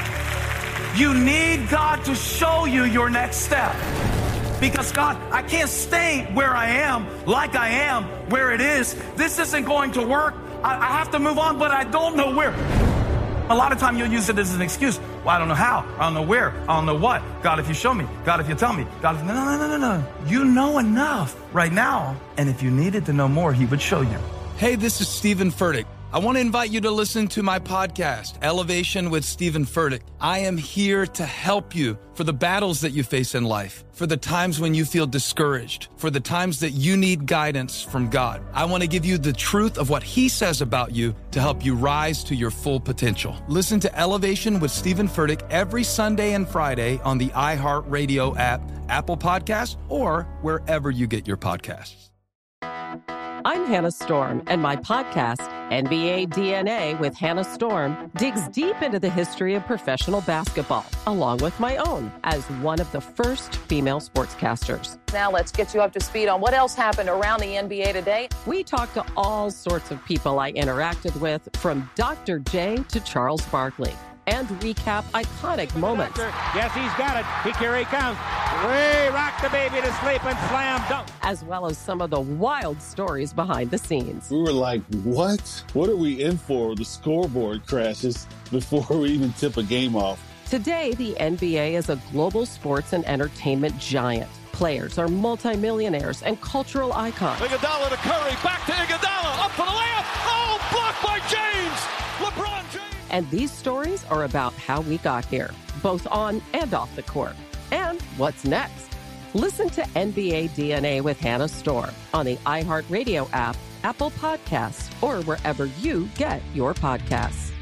You need God to show you your next step. Because God, I can't stay where I am, like I am, where it is. This isn't going to work. I have to move on, but I don't know where. A lot of time you'll use it as an excuse. Well, I don't know how. I don't know where. I don't know what. God, if you show me. God, if you tell me. God, if... No. You know enough right now. And if you needed to know more, he would show you. Hey, this is Stephen Furtick. I want to invite you to listen to my podcast, Elevation with Stephen Furtick. I am here to help you for the battles that you face in life, for the times when you feel discouraged, for the times that you need guidance from God. I want to give you the truth of what he says about you to help you rise to your full potential. Listen to Elevation with Stephen Furtick every Sunday and Friday on the iHeartRadio app, Apple Podcasts, or wherever you get your podcasts. I'm Hannah Storm, and my podcast, NBA DNA with Hannah Storm, digs deep into the history of professional basketball, along with my own, as one of the first female sportscasters. Now let's get you up to speed on what else happened around the NBA today. We talk to all sorts of people I interacted with, from Dr. J to Charles Barkley, and recap iconic moments. Yes, he's got it. Here he comes. Way rock the baby to sleep and slam dunk. As well as some of the wild stories behind the scenes. We were like, what? What are we in for? The scoreboard crashes before we even tip a game off. Today, the NBA is a global sports and entertainment giant. Players are multimillionaires and cultural icons. Iguodala to Curry, back to Iguodala, up for the layup. Oh, blocked by James. LeBron James. And these stories are about how we got here, both on and off the court. And what's next? Listen to NBA DNA with Hannah Storm on the iHeartRadio app, Apple Podcasts, or wherever you get your podcasts.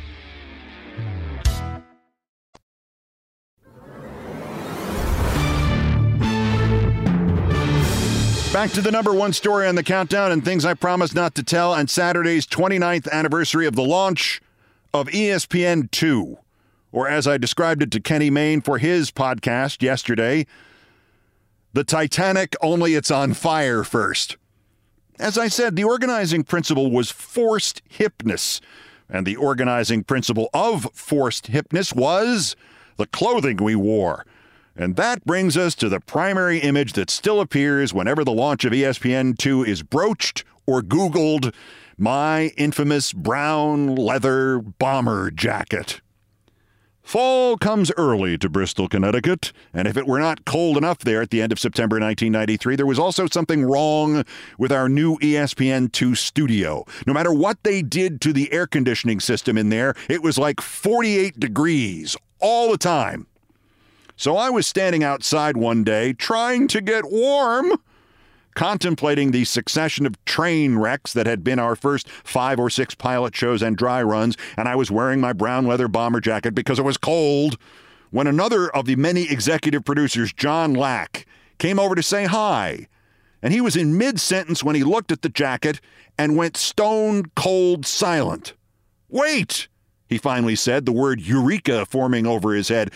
Back to the number one story on the countdown and things I promised not to tell on Saturday's 29th anniversary of the launch of ESPN2, or as I described it to Kenny Mayne for his podcast yesterday, the Titanic, only it's on fire first. As I said, the organizing principle was forced hipness, and the organizing principle of forced hipness was the clothing we wore. And that brings us to the primary image that still appears whenever the launch of ESPN2 is broached or Googled: my infamous brown leather bomber jacket. Fall comes early to Bristol, Connecticut, and if it were not cold enough there at the end of September 1993, there was also something wrong with our new ESPN2 studio. No matter what they did to the air conditioning system in there, it was like 48 degrees all the time. So I was standing outside one day trying to get warm, contemplating the succession of train wrecks that had been our first 5 or 6 pilot shows and dry runs, and I was wearing my brown leather bomber jacket because it was cold, when another of the many executive producers, John Lack, came over to say hi. And he was in mid-sentence when he looked at the jacket and went stone cold silent. "Wait," he finally said, the word eureka forming over his head.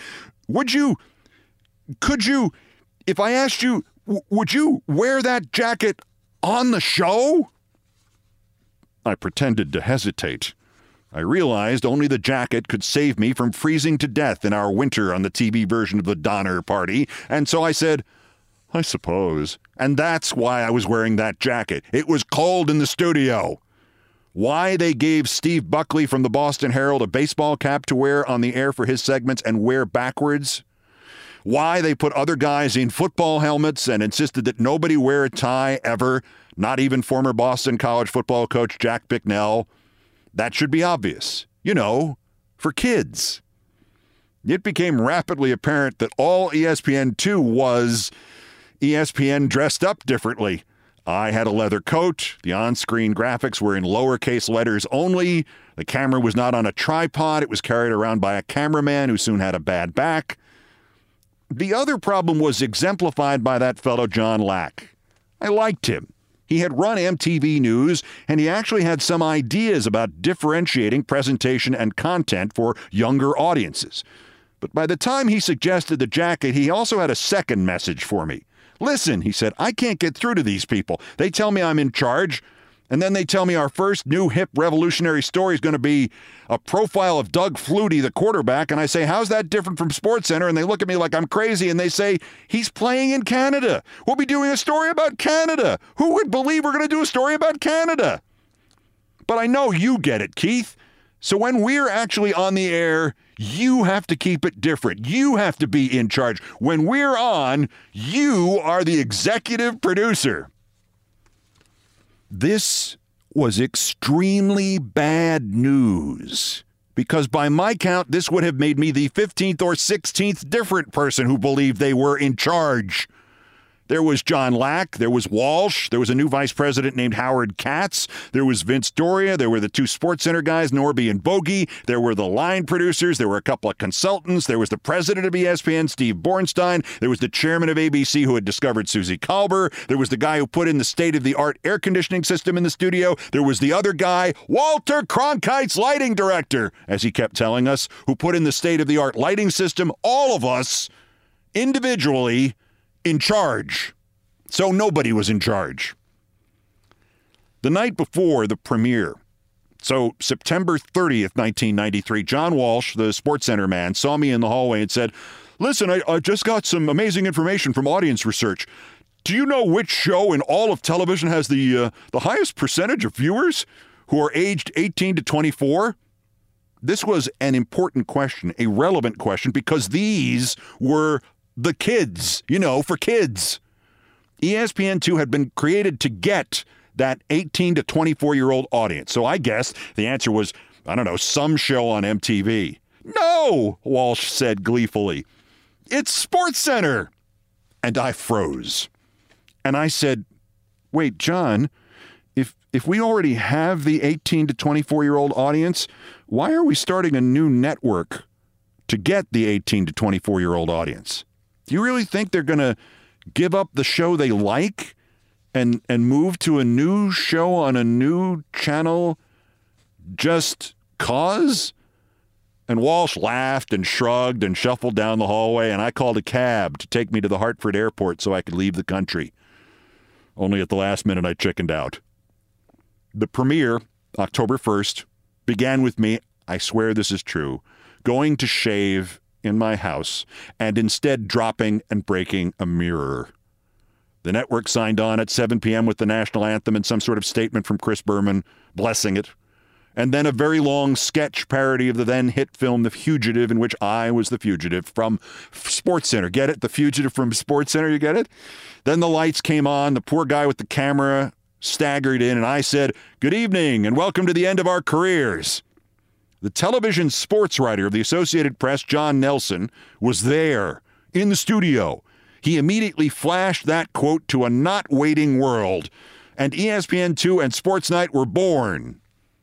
Could you, if I asked you, would you wear that jacket on the show? I pretended to hesitate. I realized only the jacket could save me from freezing to death in our winter on the TV version of the Donner Party, and so I said, I suppose. And that's why I was wearing that jacket. It was cold in the studio. Why they gave Steve Buckley from the Boston Herald a baseball cap to wear on the air for his segments and wear backwards. Why they put other guys in football helmets and insisted that nobody wear a tie ever, not even former Boston College football coach Jack Bicknell. That should be obvious. You know, for kids. It became rapidly apparent that all ESPN2 was ESPN dressed up differently. I had a leather coat. The on-screen graphics were in lowercase letters only. The camera was not on a tripod. It was carried around by a cameraman who soon had a bad back. The other problem was exemplified by that fellow John Lack. I liked him. He had run MTV News, and he actually had some ideas about differentiating presentation and content for younger audiences. But by the time he suggested the jacket, he also had a second message for me. Listen, he said, I can't get through to these people. They tell me I'm in charge, And then they tell me our first new hip revolutionary story is going to be a profile of Doug Flutie, the quarterback. And I say, how's that different from SportsCenter? And they look at me like I'm crazy and they say, he's playing in Canada. We'll be doing a story about Canada. Who would believe we're going to do a story about Canada? But I know you get it, Keith. So when we're actually on the air, you have to keep it different. You have to be in charge. When we're on, you are the executive producer. This was extremely bad news because by my count, this would have made me the 15th or 16th different person who believed they were in charge. There was John Lack, there was Walsh, there was a new vice president named Howard Katz, there was Vince Doria, there were the two SportsCenter guys, Norby and Bogey, there were the line producers, there were a couple of consultants, there was the president of ESPN, Steve Bornstein, there was the chairman of ABC who had discovered Susie Kalber, there was the guy who put in the state-of-the-art air conditioning system in the studio, there was the other guy, Walter Cronkite's lighting director, as he kept telling us, who put in the state-of-the-art lighting system, all of us, individually, in charge. So nobody was in charge. The night before the premiere, so September 30th, 1993, John Walsh, the SportsCenter man, saw me in the hallway and said, listen, I just got some amazing information from audience research. Do you know which show in all of television has the highest percentage of viewers who are aged 18 to 24? This was an important question, a relevant question, because these were the kids, for kids. ESPN2 had been created to get that 18 to 24-year-old audience. So I guess the answer was, I don't know, some show on MTV. No, Walsh said gleefully. It's SportsCenter. And I froze. And I said, wait, John, if we already have the 18 to 24-year-old audience, why are we starting a new network to get the 18 to 24-year-old audience? Do you really think they're going to give up the show they like and move to a new show on a new channel just cause? And Walsh laughed and shrugged and shuffled down the hallway, and I called a cab to take me to the Hartford airport so I could leave the country. Only at the last minute I chickened out. The premiere, October 1st, began with me, I swear this is true, going to shave in my house and instead dropping and breaking a mirror. The network signed on at 7 p.m. with the national anthem and some sort of statement from Chris Berman blessing it. And then a very long sketch parody of the then hit film The Fugitive, in which I was the fugitive from SportsCenter. Get it? The fugitive from SportsCenter, you get it? Then the lights came on, the poor guy with the camera staggered in, and I said, good evening and welcome to the end of our careers. The television sports writer of the Associated Press, John Nelson, was there in the studio. He immediately flashed that quote to a not waiting world, and ESPN2 and Sports Night were born.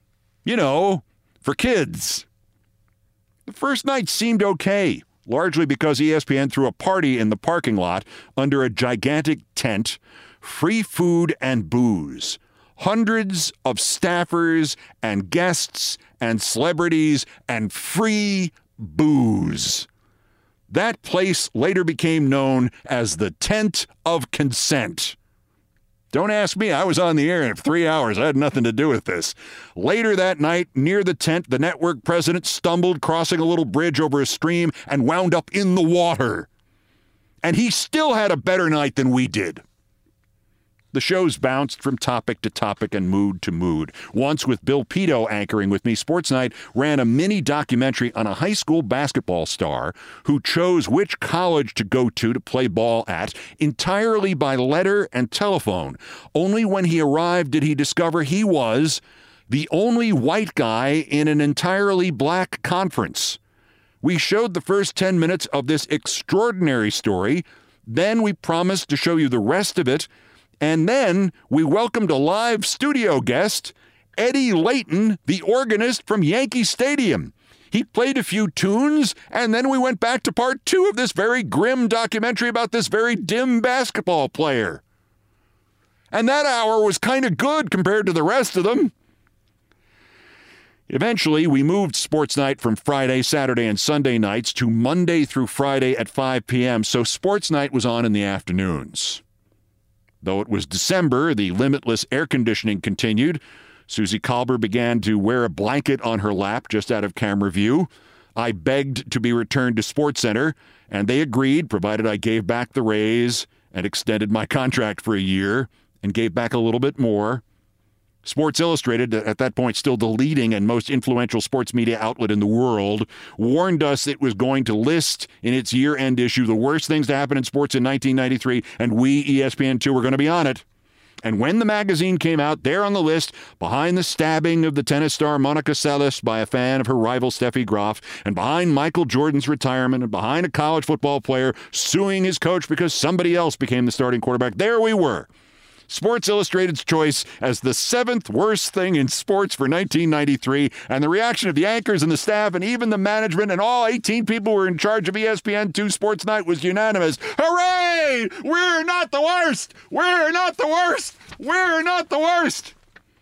For kids. The first night seemed okay, largely because ESPN threw a party in the parking lot under a gigantic tent, free food and booze. Hundreds of staffers and guests and celebrities and free booze. That place later became known as the Tent of Consent. Don't ask me. I was on the air in 3 hours. I had nothing to do with this. Later that night, near the tent, the network president stumbled crossing a little bridge over a stream and wound up in the water. And he still had a better night than we did. The shows bounced from topic to topic and mood to mood. Once, with Bill Pito anchoring with me, Sports Night ran a mini documentary on a high school basketball star who chose which college to go to play ball at entirely by letter and telephone. Only when he arrived did he discover he was the only white guy in an entirely black conference. We showed the first 10 minutes of this extraordinary story. Then we promised to show you the rest of it. And then we welcomed a live studio guest, Eddie Layton, the organist from Yankee Stadium. He played a few tunes, and then we went back to part 2 of this very grim documentary about this very dim basketball player. And that hour was kind of good compared to the rest of them. Eventually, we moved Sports Night from Friday, Saturday, and Sunday nights to Monday through Friday at 5 p.m., so Sports Night was on in the afternoons. Though it was December, the limitless air conditioning continued. Susie Kolber began to wear a blanket on her lap just out of camera view. I begged to be returned to SportsCenter, and they agreed, provided I gave back the raise and extended my contract for a year and gave back a little bit more. Sports Illustrated, at that point still the leading and most influential sports media outlet in the world, warned us it was going to list in its year-end issue the worst things to happen in sports in 1993, and we, ESPN2, were going to be on it. And when the magazine came out, there on the list, behind the stabbing of the tennis star Monica Seles by a fan of her rival Steffi Graf, and behind Michael Jordan's retirement, and behind a college football player suing his coach because somebody else became the starting quarterback, there we were. Sports Illustrated's choice as the 7th worst thing in sports for 1993, and the reaction of the anchors and the staff and even the management and all 18 people who were in charge of ESPN2 Sports Night was unanimous. Hooray! We're not the worst! We're not the worst! We're not the worst!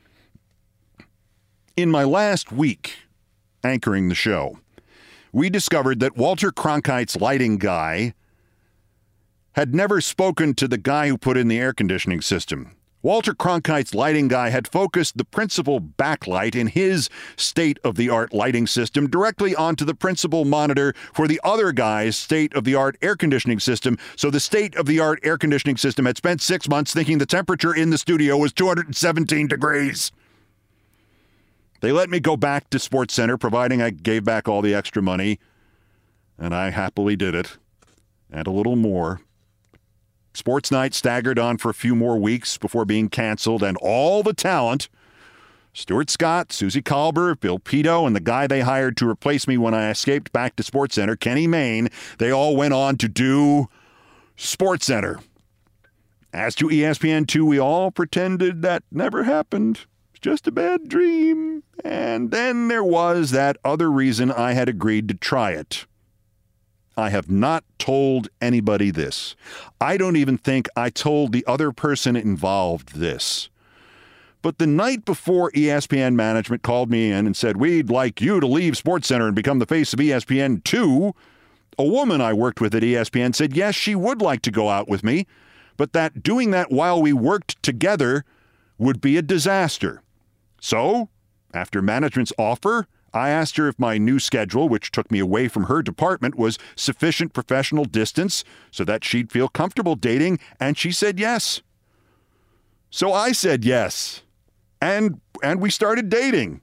In my last week anchoring the show, we discovered that Walter Cronkite's lighting guy had never spoken to the guy who put in the air conditioning system. Walter Cronkite's lighting guy had focused the principal backlight in his state-of-the-art lighting system directly onto the principal monitor for the other guy's state-of-the-art air conditioning system. So the state-of-the-art air conditioning system had spent 6 months thinking the temperature in the studio was 217 degrees. They let me go back to SportsCenter, providing I gave back all the extra money, and I happily did it, and a little more. Sports Night staggered on for a few more weeks before being canceled, and all the talent, Stuart Scott, Susie Kolber, Bill Pito, and the guy they hired to replace me when I escaped back to SportsCenter, Kenny Mayne, they all went on to do SportsCenter. As to ESPN2, we all pretended that never happened. It's just a bad dream. And then there was that other reason I had agreed to try it. I have not told anybody this. I don't even think I told the other person involved this. But the night before ESPN management called me in and said, we'd like you to leave SportsCenter and become the face of ESPN2, a woman I worked with at ESPN said, yes, she would like to go out with me, but that doing that while we worked together would be a disaster. So, after management's offer, I asked her if my new schedule, which took me away from her department, was sufficient professional distance so that she'd feel comfortable dating, and she said yes. So I said yes, and we started dating.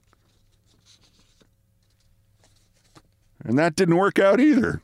And that didn't work out either.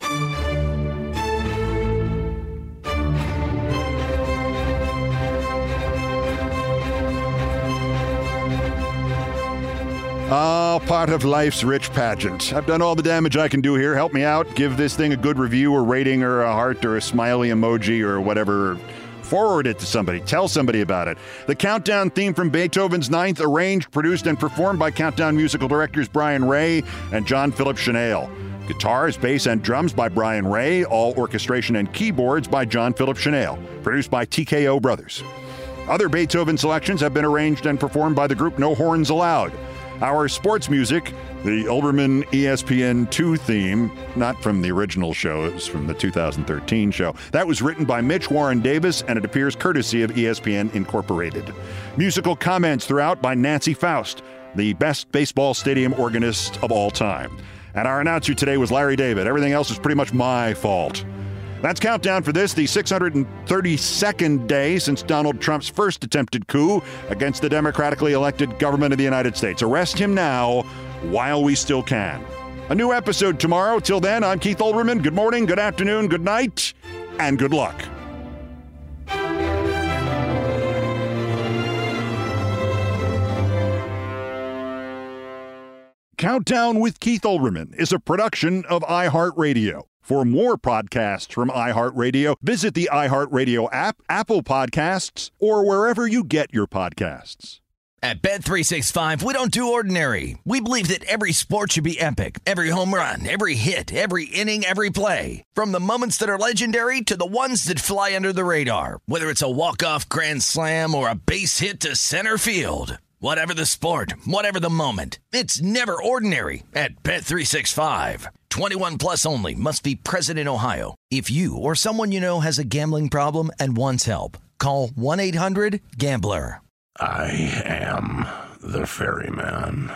Oh, part of life's rich pageant. I've done all the damage I can do here. Help me out. Give this thing a good review or rating or a heart or a smiley emoji or whatever. Forward it to somebody. Tell somebody about it. The Countdown theme from Beethoven's Ninth, arranged, produced, and performed by Countdown musical directors Brian Ray and John Philip Chanel. Guitars, bass, and drums by Brian Ray. All orchestration and keyboards by John Philip Chanel. Produced by TKO Brothers. Other Beethoven selections have been arranged and performed by the group No Horns Allowed. Our sports music, the Olbermann ESPN2 theme, not from the original show, it was from the 2013 show. That was written by Mitch Warren Davis, and it appears courtesy of ESPN Incorporated. Musical comments throughout by Nancy Faust, the best baseball stadium organist of all time. And our announcer today was Larry David. Everything else is pretty much my fault. That's Countdown for this, the 632nd day since Donald Trump's first attempted coup against the democratically elected government of the United States. Arrest him now while we still can. A new episode tomorrow. Till then, I'm Keith Olbermann. Good morning, good afternoon, good night, and good luck. Countdown with Keith Olbermann is a production of iHeartRadio. For more podcasts from iHeartRadio, visit the iHeartRadio app, Apple Podcasts, or wherever you get your podcasts. At Bet365, we don't do ordinary. We believe that every sport should be epic. Every home run, every hit, every inning, every play. From the moments that are legendary to the ones that fly under the radar. Whether it's a walk-off grand slam or a base hit to center field. Whatever the sport, whatever the moment, it's never ordinary at Bet365. 21 plus only. Must be present in Ohio. If you or someone you know has a gambling problem and wants help, Call 1-800-GAMBLER. I am the ferryman.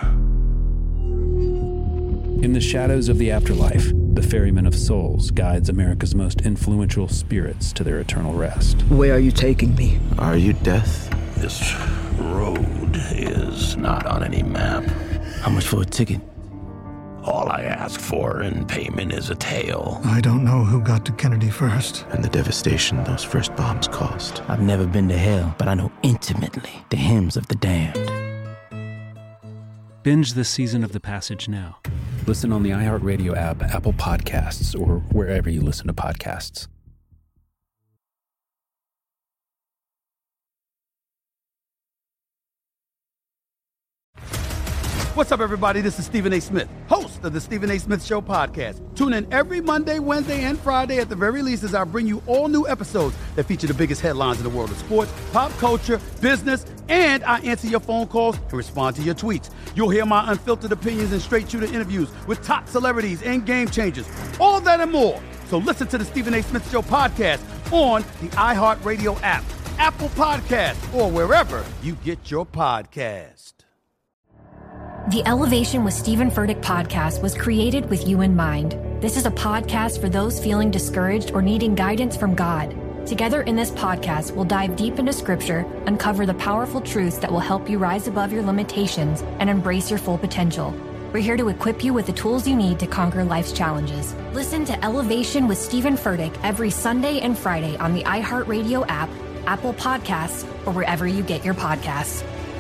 In the shadows of the afterlife, the ferryman of souls guides America's most influential spirits to their eternal rest. Where are you taking me? Are you death? This road is not on any map. How much for a ticket? All I ask for in payment is a tale. I don't know who got to Kennedy first. And the devastation those first bombs caused. I've never been to hell, but I know intimately the hymns of the damned. Binge this season of The Passage now. Listen on the iHeartRadio app, Apple Podcasts, or wherever you listen to podcasts. What's up, everybody? This is Stephen A. Smith, host of the Stephen A. Smith Show podcast. Tune in every Monday, Wednesday, and Friday at the very least as I bring you all new episodes that feature the biggest headlines in the world of sports, pop culture, business, and I answer your phone calls and respond to your tweets. You'll hear my unfiltered opinions and straight-shooter interviews with top celebrities and game changers. All that and more. So listen to the Stephen A. Smith Show podcast on the iHeartRadio app, Apple Podcasts, or wherever you get your podcast. The Elevation with Stephen Furtick podcast was created with you in mind. This is a podcast for those feeling discouraged or needing guidance from God. Together in this podcast, we'll dive deep into Scripture, uncover the powerful truths that will help you rise above your limitations and embrace your full potential. We're here to equip you with the tools you need to conquer life's challenges. Listen to Elevation with Stephen Furtick every Sunday and Friday on the iHeartRadio app, Apple Podcasts, or wherever you get your podcasts.